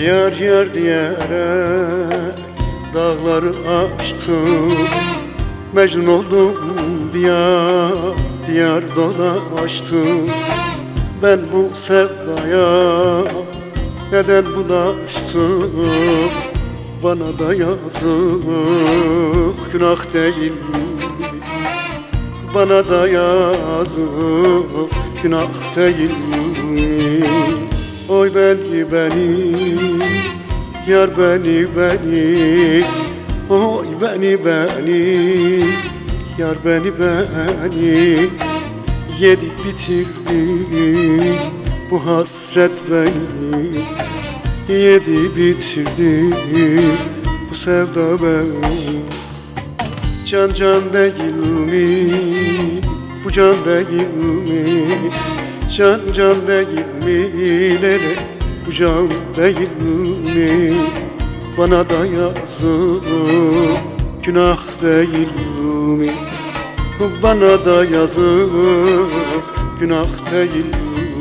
Yar yar diyerek dağları aştım, Mecnun oldum diyar diyar dolaştım. Ben bu sevdaya neden bulaştım? Bana da yazık, günah değil mi? Bana da yazık, günah değil mi? Oy beni, yar beni, oy beni, yar beni, yedi bitirdi bu hasret beni, yedi bitirdi bu sevda beni. Can değil mi, bu can değil mi? Can değil mi, lele bu can değil mi? Bana da yazık, günah değil mi? Bana da yazık, günah değil mi?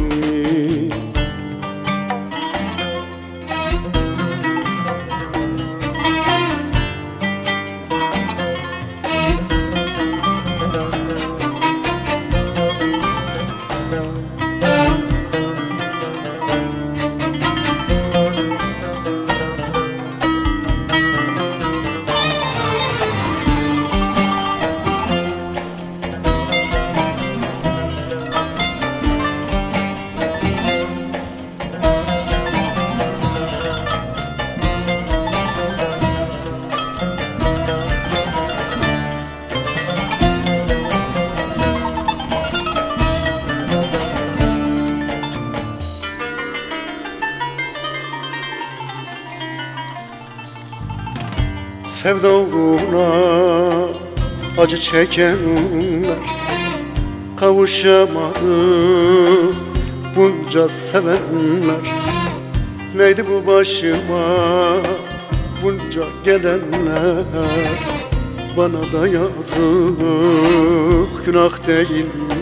Sevda uğruna acı çekenler kavuşamadı, bunca sevenler. Neydi bu başıma bunca gelenler? Bana da yazık, günah değil mi?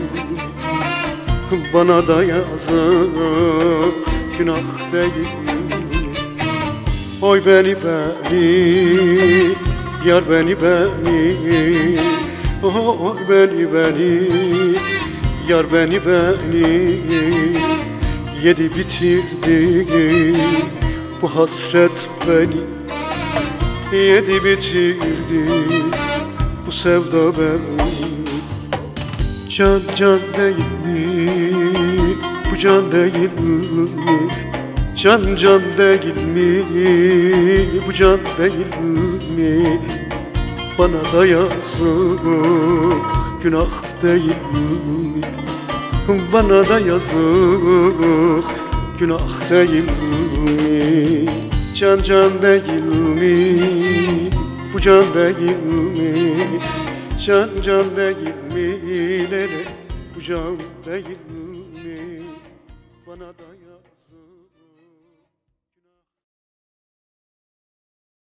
Bana da yazık, günah değil mi? Oy beni, yar beni, oy beni, yar beni, yedi bitirdi bu hasret beni, yedi bitirdi bu sevda beni. Can değil mi, bu can değil mi? Can değil mi, bu can değil mi? Bana da yazık, günah değil mi? Bana da yazık, günah değil mi? Can değil mi, bu can değil mi? Can değil mi, lele bu can değil mi? Bana da yazık.